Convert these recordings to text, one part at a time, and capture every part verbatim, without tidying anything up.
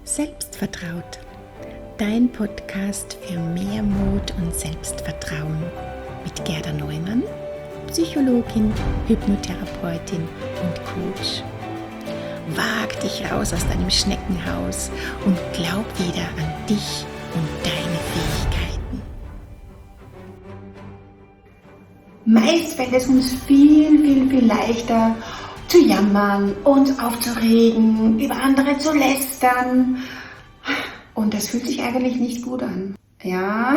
Selbstvertraut, dein Podcast für mehr Mut und Selbstvertrauen mit Gerda Neumann, Psychologin, Hypnotherapeutin und Coach. Wag dich raus aus deinem Schneckenhaus und glaub wieder an dich und deine Fähigkeiten. Meist fällt es uns viel, viel, viel leichter zu jammern, uns aufzuregen, über andere zu lästern. Und das fühlt sich eigentlich nicht gut an. Ja,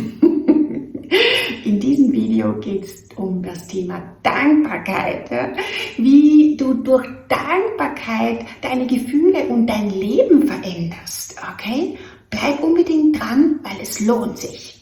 in diesem Video geht es um das Thema Dankbarkeit. Ja? Wie du durch Dankbarkeit deine Gefühle und dein Leben veränderst. Okay? Bleib unbedingt dran, weil es lohnt sich.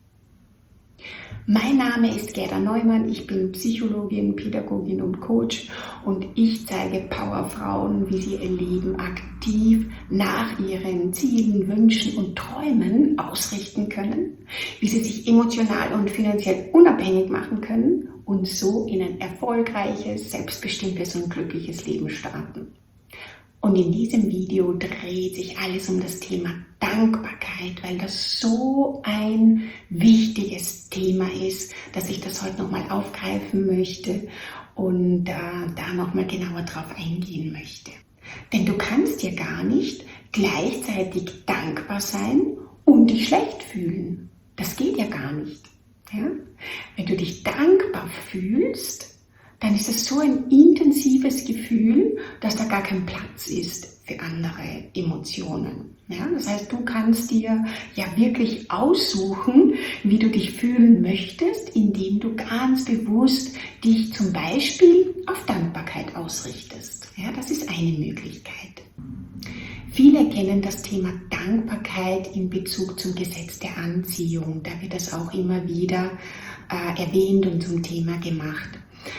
Mein Name ist Gerda Neumann, ich bin Psychologin, Pädagogin und Coach und ich zeige Powerfrauen, wie sie ihr Leben aktiv nach ihren Zielen, Wünschen und Träumen ausrichten können, wie sie sich emotional und finanziell unabhängig machen können und so in ein erfolgreiches, selbstbestimmtes und glückliches Leben starten. Und in diesem Video dreht sich alles um das Thema Dankbarkeit, weil das so ein wichtiges Thema ist, dass ich das heute nochmal aufgreifen möchte und äh, da nochmal genauer drauf eingehen möchte. Denn du kannst dir gar nicht gleichzeitig dankbar sein und dich schlecht fühlen. Das geht ja gar nicht. Ja? Wenn du dich dankbar fühlst, dann ist es so ein intensives Gefühl, dass da gar kein Platz ist für andere Emotionen. Ja, das heißt, du kannst dir ja wirklich aussuchen, wie du dich fühlen möchtest, indem du ganz bewusst dich zum Beispiel auf Dankbarkeit ausrichtest. Ja, das ist eine Möglichkeit. Viele kennen das Thema Dankbarkeit in Bezug zum Gesetz der Anziehung. Da wird das auch immer wieder äh, erwähnt und zum Thema gemacht.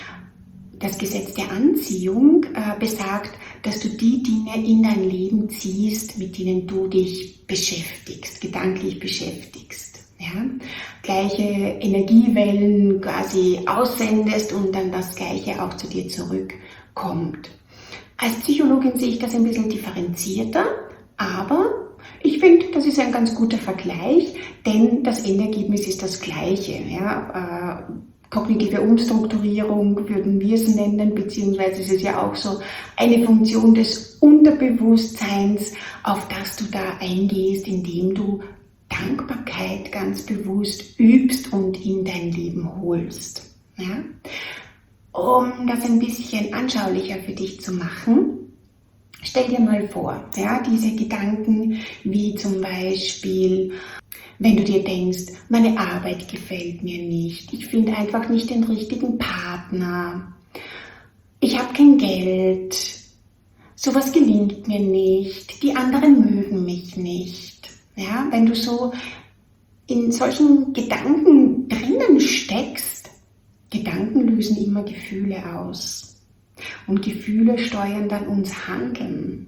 Das Gesetz der Anziehung äh, besagt, dass du die Dinge in dein Leben ziehst, mit denen du dich beschäftigst, gedanklich beschäftigst. Ja? Gleiche Energiewellen quasi aussendest und dann das Gleiche auch zu dir zurückkommt. Als Psychologin sehe ich das ein bisschen differenzierter, aber ich finde, das ist ein ganz guter Vergleich, denn das Endergebnis ist das Gleiche. Ja? Äh, Kognitive Umstrukturierung würden wir es nennen, beziehungsweise ist es ja auch so eine Funktion des Unterbewusstseins, auf das du da eingehst, indem du Dankbarkeit ganz bewusst übst und in dein Leben holst. Ja? Um das ein bisschen anschaulicher für dich zu machen, stell dir mal vor, ja, diese Gedanken wie zum Beispiel: Wenn du dir denkst, meine Arbeit gefällt mir nicht, ich finde einfach nicht den richtigen Partner, ich habe kein Geld, sowas gelingt mir nicht, die anderen mögen mich nicht. Ja, wenn du so in solchen Gedanken drinnen steckst, Gedanken lösen immer Gefühle aus und Gefühle steuern dann uns Handeln.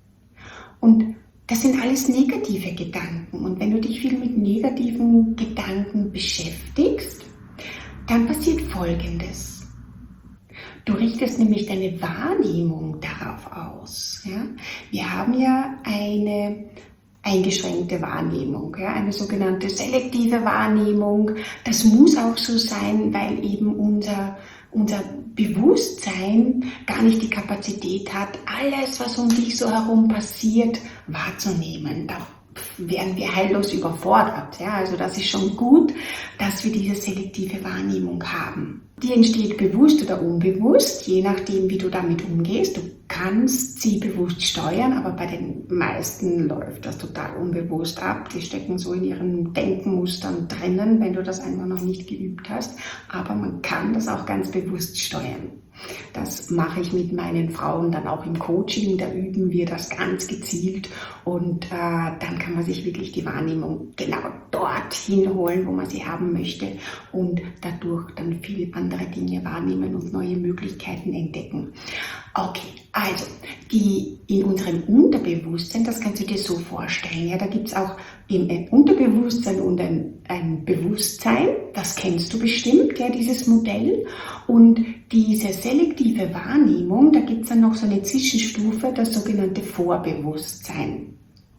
Und das sind alles negative Gedanken und wenn du dich viel mit negativen Gedanken beschäftigst, dann passiert Folgendes. Du richtest nämlich deine Wahrnehmung darauf aus. Ja? Wir haben ja eine eingeschränkte Wahrnehmung, ja? Eine sogenannte selektive Wahrnehmung. Das muss auch so sein, weil eben unser unser Bewusstsein gar nicht die Kapazität hat, alles, was um dich so herum passiert, wahrzunehmen. Da wären wir heillos überfordert. Ja? Also das ist schon gut, dass wir diese selektive Wahrnehmung haben. Die entsteht bewusst oder unbewusst, je nachdem, wie du damit umgehst. Du kannst sie bewusst steuern, aber bei den meisten läuft das total unbewusst ab. Die stecken so in ihren Denkmustern drinnen, wenn du das einfach noch nicht geübt hast. Aber man kann das auch ganz bewusst steuern. Das mache ich mit meinen Frauen dann auch im Coaching, da üben wir das ganz gezielt und äh, dann kann man sich wirklich die Wahrnehmung genau dorthin holen, wo man sie haben möchte und dadurch dann viele andere Dinge wahrnehmen und neue Möglichkeiten entdecken. Okay, also die in unserem Unterbewusstsein, das kannst du dir so vorstellen, ja, da gibt es auch ein Unterbewusstsein und ein, ein Bewusstsein, das kennst du bestimmt, ja, dieses Modell. Und diese selektive Wahrnehmung, da gibt es dann noch so eine Zwischenstufe, das sogenannte Vorbewusstsein.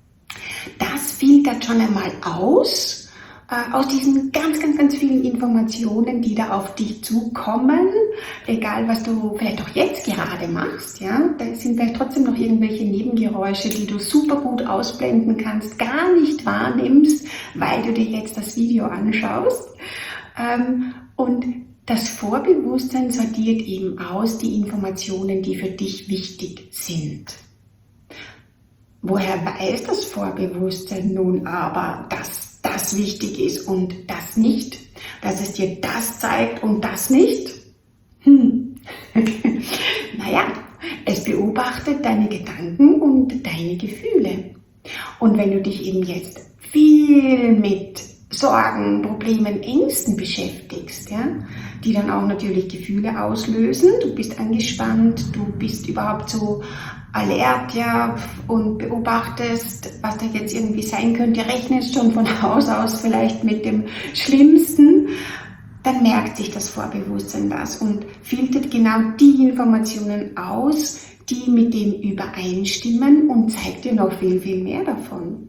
Das filtert schon einmal aus, aus diesen ganz, ganz, ganz vielen Informationen, die da auf dich zukommen, egal was du vielleicht auch jetzt gerade machst, ja, da sind vielleicht trotzdem noch irgendwelche Nebengeräusche, die du super gut ausblenden kannst, gar nicht wahrnimmst, weil du dir jetzt das Video anschaust. Und das Vorbewusstsein sortiert eben aus die Informationen, die für dich wichtig sind. Woher weiß das Vorbewusstsein nun aber, dass das wichtig ist und das nicht, dass es dir das zeigt und das nicht? Hm. Naja, es beobachtet deine Gedanken und deine Gefühle. Und wenn du dich eben jetzt viel mit Sorgen, Problemen, Ängsten beschäftigst, ja, die dann auch natürlich Gefühle auslösen, du bist angespannt, du bist überhaupt so alert, ja, und beobachtest, was da jetzt irgendwie sein könnte, rechnest schon von Haus aus vielleicht mit dem Schlimmsten, dann merkt sich das Vorbewusstsein das und filtert genau die Informationen aus, die mit dem übereinstimmen und zeigt dir noch viel, viel mehr davon.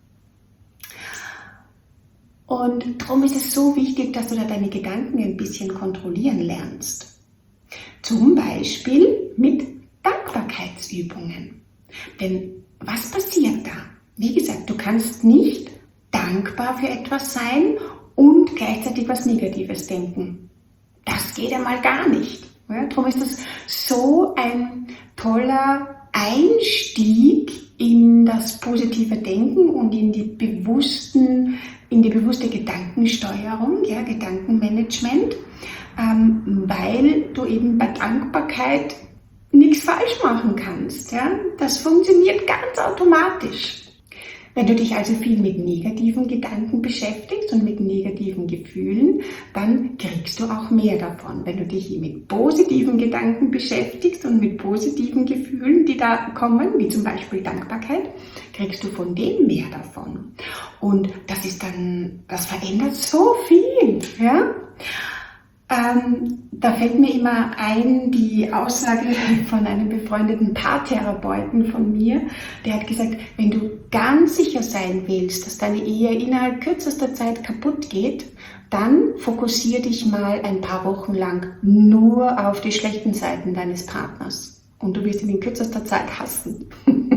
Und darum ist es so wichtig, dass du da deine Gedanken ein bisschen kontrollieren lernst. Zum Beispiel mit Dankbarkeitsübungen. Denn was passiert da? Wie gesagt, du kannst nicht dankbar für etwas sein und gleichzeitig was Negatives denken. Das geht einmal gar nicht. Ja, darum ist das so ein toller Einstieg in das positive Denken und in die bewussten, in die bewusste Gedankensteuerung, ja, Gedankenmanagement, ähm, weil du eben bei Dankbarkeit nichts falsch machen kannst. Ja? Das funktioniert ganz automatisch. Wenn du dich also viel mit negativen Gedanken beschäftigst und mit negativen Gefühlen, dann kriegst du auch mehr davon. Wenn du dich mit positiven Gedanken beschäftigst und mit positiven Gefühlen, die da kommen, wie zum Beispiel Dankbarkeit, kriegst du von dem mehr davon. Und das ist dann, das verändert so viel. Ja? Ähm, da fällt mir immer ein die Aussage von einem befreundeten Paartherapeuten von mir, der hat gesagt, wenn du ganz sicher sein willst, dass deine Ehe innerhalb kürzester Zeit kaputt geht, dann fokussier dich mal ein paar Wochen lang nur auf die schlechten Seiten deines Partners und du wirst ihn in kürzester Zeit hassen.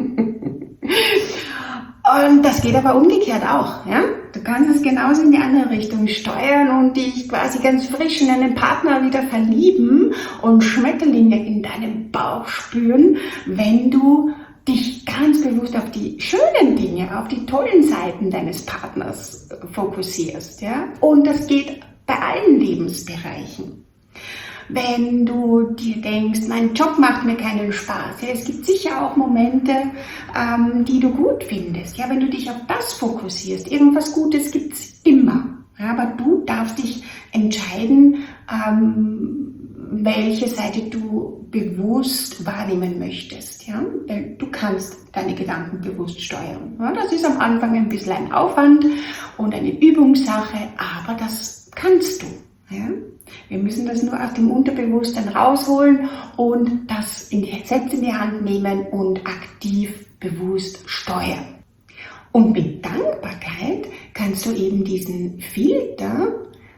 Und das geht aber umgekehrt auch. Ja? Du kannst es genauso in die andere Richtung steuern und dich quasi ganz frisch in einen Partner wieder verlieben und Schmetterlinge in deinem Bauch spüren, wenn du dich ganz bewusst auf die schönen Dinge, auf die tollen Seiten deines Partners fokussierst. Ja? Und das geht bei allen Lebensbereichen. Wenn du dir denkst, mein Job macht mir keinen Spaß. Ja, es gibt sicher auch Momente, ähm, die du gut findest. Ja, wenn du dich auf das fokussierst, irgendwas Gutes gibt es immer. Ja, aber du darfst dich entscheiden, ähm, welche Seite du bewusst wahrnehmen möchtest. Ja? Du kannst deine Gedanken bewusst steuern. Ja, das ist am Anfang ein bisschen ein Aufwand und eine Übungssache, aber das kannst du. Ja? Wir müssen das nur aus dem Unterbewusstsein rausholen und das in die, selbst in die Hand nehmen und aktiv bewusst steuern. Und mit Dankbarkeit kannst du eben diesen Filter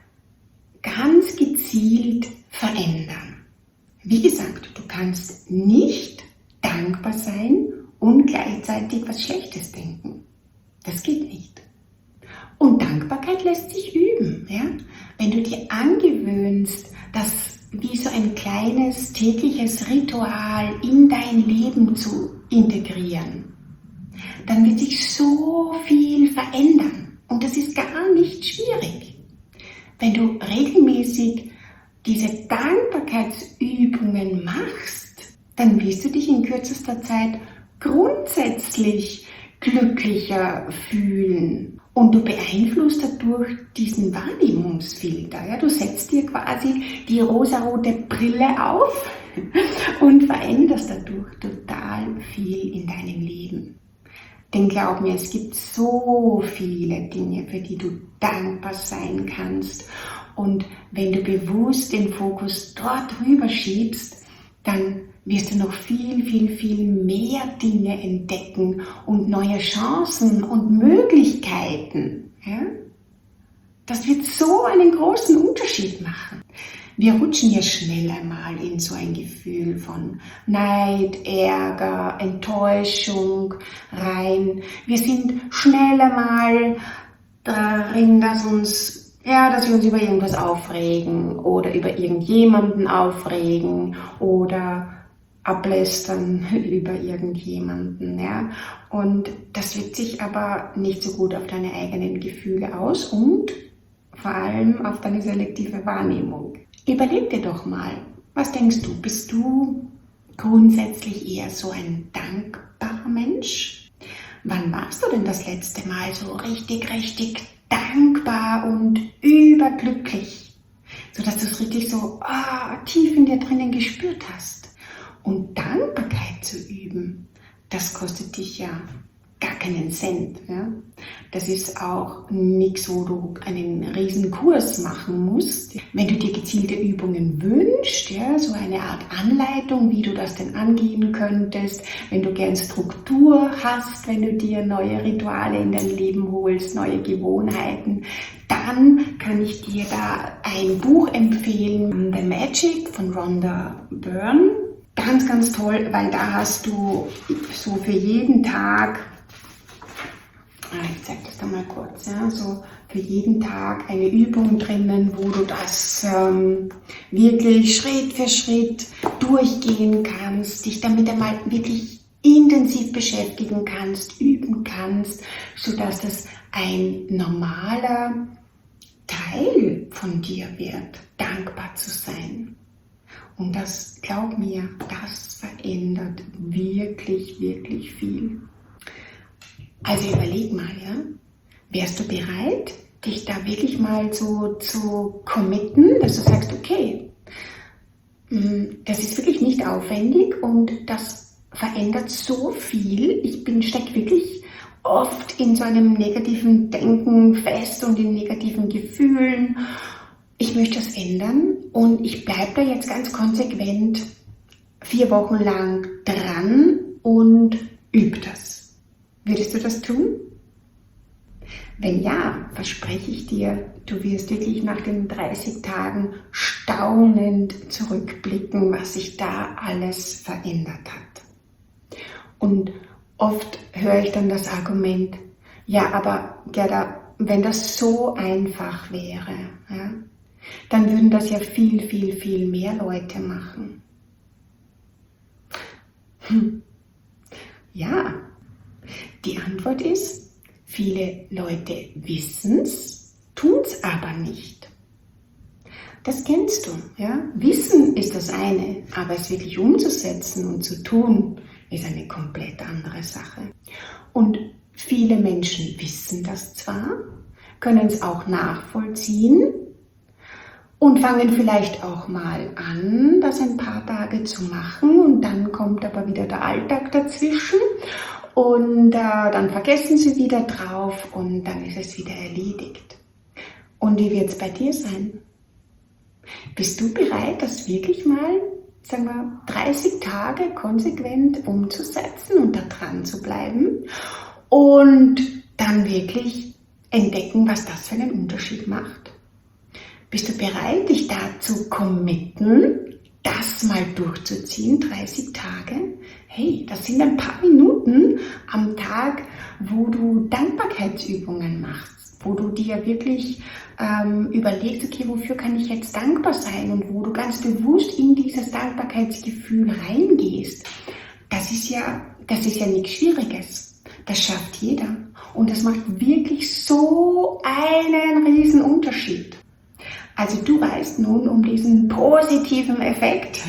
ganz gezielt verändern. Wie gesagt, du kannst nicht dankbar sein und gleichzeitig was Schlechtes denken. Das geht nicht. Und Dankbarkeit lässt sich üben. Ja? Wenn du dir angewöhnst, das wie so ein kleines tägliches Ritual in dein Leben zu integrieren, dann wird sich so viel verändern. Und das ist gar nicht schwierig. Wenn du regelmäßig diese Dankbarkeitsübungen machst, dann wirst du dich in kürzester Zeit grundsätzlich glücklicher fühlen. Und du beeinflusst dadurch diesen Wahrnehmungsfilter. Ja? Du setzt dir quasi die rosarote Brille auf und veränderst dadurch total viel in deinem Leben. Denn glaub mir, es gibt so viele Dinge, für die du dankbar sein kannst. Und wenn du bewusst den Fokus dort rüber schiebst, dann wirst du noch viel, viel, viel mehr Dinge entdecken und neue Chancen und Möglichkeiten. Ja? Das wird so einen großen Unterschied machen. Wir rutschen ja schnell einmal in so ein Gefühl von Neid, Ärger, Enttäuschung rein. Wir sind schnell einmal darin, dass uns, ja, dass wir uns über irgendwas aufregen oder über irgendjemanden aufregen oder ablästern über irgendjemanden, ja. Und das wirkt sich aber nicht so gut auf deine eigenen Gefühle aus und vor allem auf deine selektive Wahrnehmung. Überleg dir doch mal, was denkst du? Bist du grundsätzlich eher so ein dankbarer Mensch? Wann warst du denn das letzte Mal so richtig, richtig dankbar und überglücklich? Sodass du es richtig so ah, tief in dir drinnen gespürt hast. Und Dankbarkeit zu üben, das kostet dich ja gar keinen Cent. Ja? Das ist auch nichts, wo du einen riesen Kurs machen musst. Wenn du dir gezielte Übungen wünschst, ja, so eine Art Anleitung, wie du das denn angehen könntest, wenn du gern Struktur hast, wenn du dir neue Rituale in dein Leben holst, neue Gewohnheiten, dann kann ich dir da ein Buch empfehlen, The Magic von Rhonda Byrne. Ganz, ganz toll, weil da hast du so für jeden Tag, ich zeige das da mal kurz, ja, so für jeden Tag eine Übung drinnen, wo du das ähm, wirklich Schritt für Schritt durchgehen kannst, dich damit einmal wirklich intensiv beschäftigen kannst, üben kannst, sodass das ein normaler Teil von dir wird, dankbar zu sein. Und das, glaub mir, das verändert wirklich, wirklich viel. Also überleg mal, ja, wärst du bereit, dich da wirklich mal so zu committen, dass du sagst, okay, das ist wirklich nicht aufwendig und das verändert so viel. Ich bin stecke wirklich oft in so einem negativen Denken fest und in negativen Gefühlen. Ich möchte das ändern und ich bleibe da jetzt ganz konsequent vier Wochen lang dran und übe das. Würdest du das tun? Wenn ja, verspreche ich dir, du wirst wirklich nach den dreißig Tagen staunend zurückblicken, was sich da alles verändert hat. Und oft höre ich dann das Argument, ja, aber Gerda, wenn das so einfach wäre, ja, dann würden das ja viel, viel, viel mehr Leute machen. Hm. Ja, die Antwort ist, viele Leute wissen es, tun es aber nicht. Das kennst du, ja? Wissen ist das eine, aber es wirklich umzusetzen und zu tun, ist eine komplett andere Sache. Und viele Menschen wissen das zwar, können es auch nachvollziehen, und fangen vielleicht auch mal an, das ein paar Tage zu machen und dann kommt aber wieder der Alltag dazwischen und äh, dann vergessen sie wieder drauf und dann ist es wieder erledigt. Und wie wird es bei dir sein? Bist du bereit, das wirklich mal, sagen wir, dreißig Tage konsequent umzusetzen und da dran zu bleiben und dann wirklich entdecken, was das für einen Unterschied macht? Bist du bereit, dich da zu committen, das mal durchzuziehen, dreißig Tage? Hey, das sind ein paar Minuten am Tag, wo du Dankbarkeitsübungen machst, wo du dir wirklich ähm, überlegst, okay, wofür kann ich jetzt dankbar sein und wo du ganz bewusst in dieses Dankbarkeitsgefühl reingehst. Das ist ja, das ist ja nichts Schwieriges. Das schafft jeder. Und das macht wirklich so einen riesen Unterschied. Also du weißt nun um diesen positiven Effekt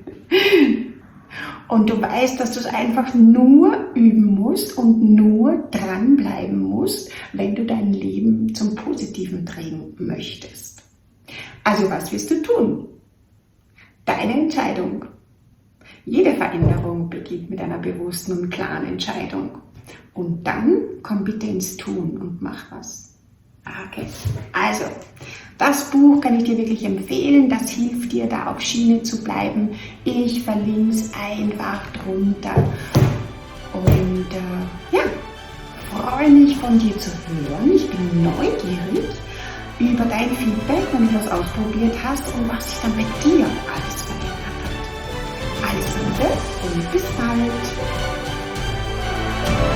und du weißt, dass du es einfach nur üben musst und nur dranbleiben musst, wenn du dein Leben zum Positiven drehen möchtest. Also was wirst du tun? Deine Entscheidung. Jede Veränderung beginnt mit einer bewussten und klaren Entscheidung. Und dann komm bitte ins Tun und mach was. Okay, also das Buch kann ich dir wirklich empfehlen, das hilft dir, da auf Schiene zu bleiben. Ich verlinke es einfach drunter. Und äh, ja, freue mich von dir zu hören. Ich bin neugierig über dein Feedback, wenn du das ausprobiert hast und was sich dann bei dir alles verändert hat. Alles Liebe und bis bald.